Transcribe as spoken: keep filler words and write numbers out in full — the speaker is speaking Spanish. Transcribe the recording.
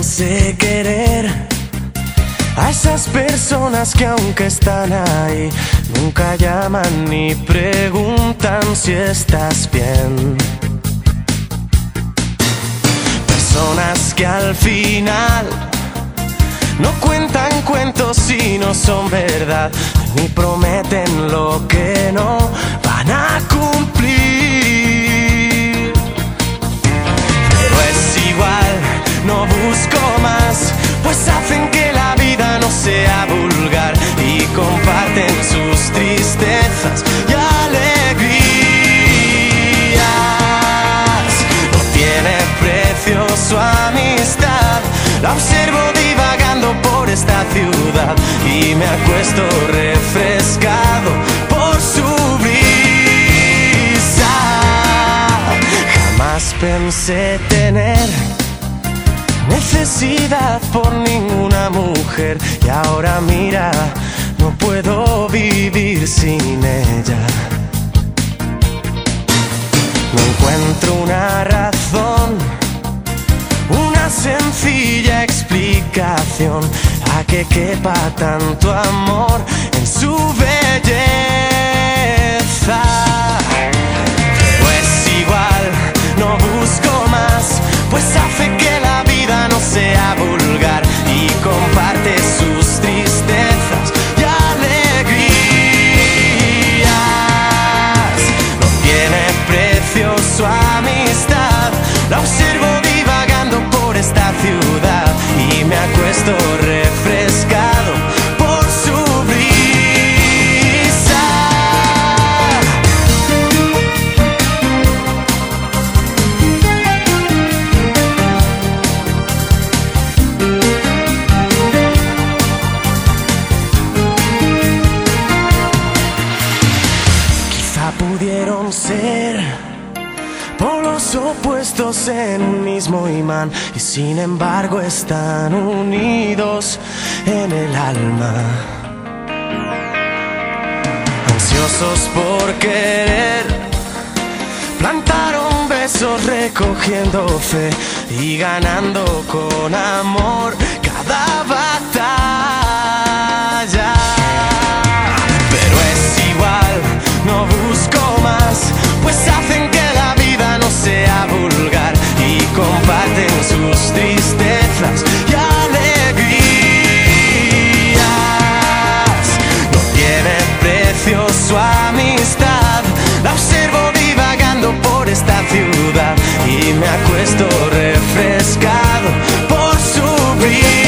sé querer a esas personas que aunque están ahí nunca llaman ni preguntan si estás bien. Personas que al final no cuentan cuentos y no son verdad, ni prometen lo que no van a cumplir. Pero es igual, no busco más, pues hacen que la vida no sea vulgar y comparten sus tristezas y alegrías. No tiene precio su amistad, la observo divagando por esta ciudad y me acuesto refrescado por su brisa. Jamás pensé tener necesidad por ninguna mujer y ahora mira, no puedo vivir sin ella. No encuentro una razón, una sencilla explicación a que quepa tanto amor en su belleza. Pero es igual, no busco más, pues hace que la vida no sea vulgar y comparte sus tristezas y alegrías. No tiene precio su amistad, la observo divagando por esta ciudad y me acuesto refrescado por su brisa. Quizá pudieron ser polos opuestos en un mismo imán y sin embargo están unidos en el alma. Ansiosos por querer, plantaron besos recogiendo fe y ganando con amor cada batalla. Pero es igual, no busco más, pues hacen que la vida no sea vulgar y comparten sus tristezas y alegrías. No tiene precio su amistad, la observo divagando por esta ciudad y me acuesto refrescado por su brisa.